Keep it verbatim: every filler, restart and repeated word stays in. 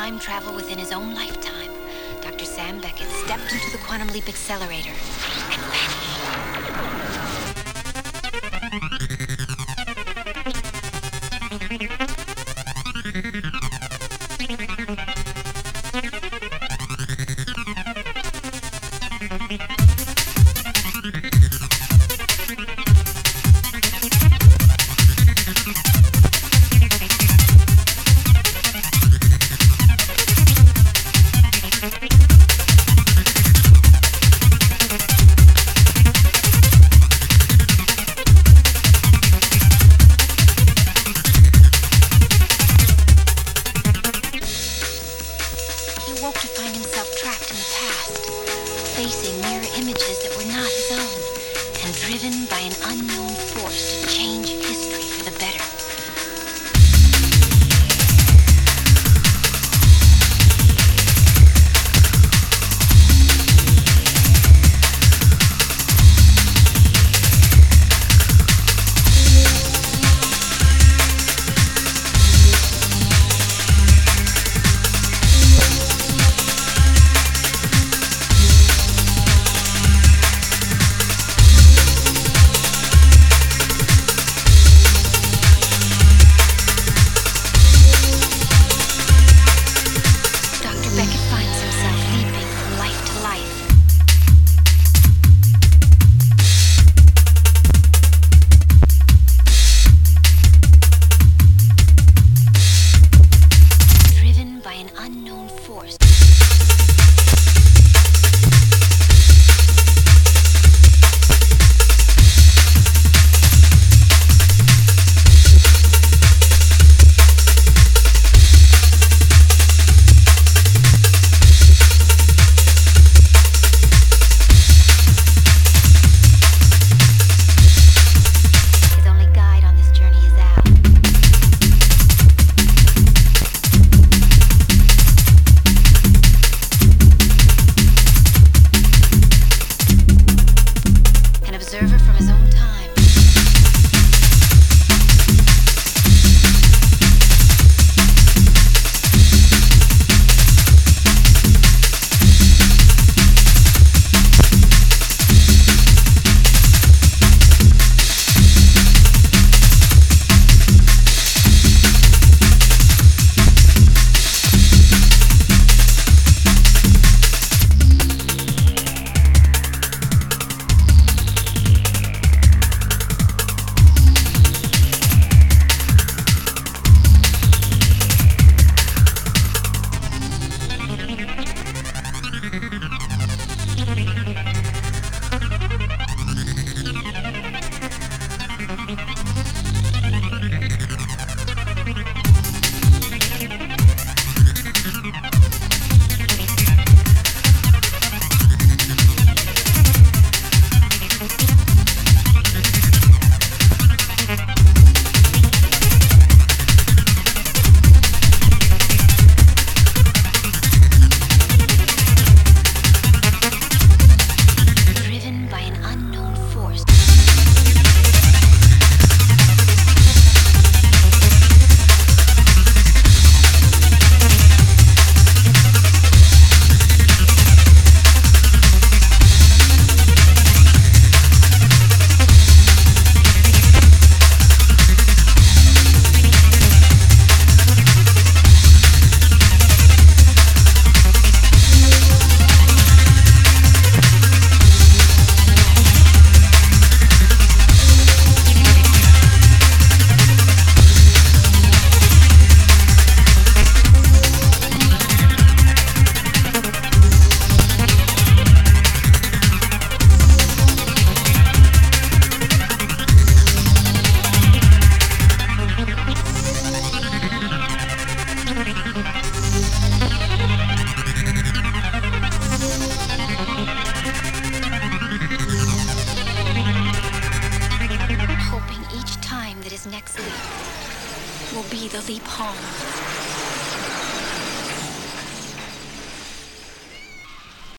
time travel within his own lifetime, Doctor Sam Beckett stepped into the Quantum Leap Accelerator and woke to find himself trapped in the past, facing mirror images that were not his own, and driven by an unknown force to change history for the better. Hoping each time that his next leap will be the leap home.